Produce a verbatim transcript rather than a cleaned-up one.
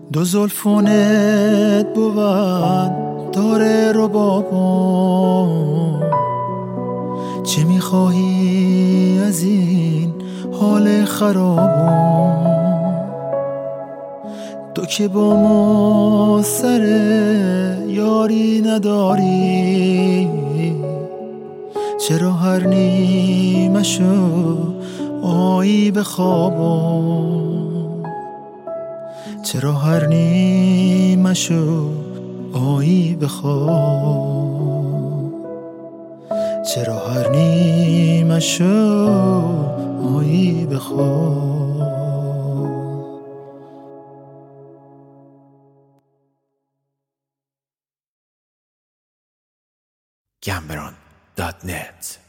دو زلفونت بود داره رو بابا، چه میخواهی از این حال خرابو؟ تو که با ما سر یاری نداری، چرا هر نیمشو آیی به خوابو؟ چرا هر نیمشو آیی به خواب؟ چرا هر نیمشو آیی به خواب؟ گمبران دات نت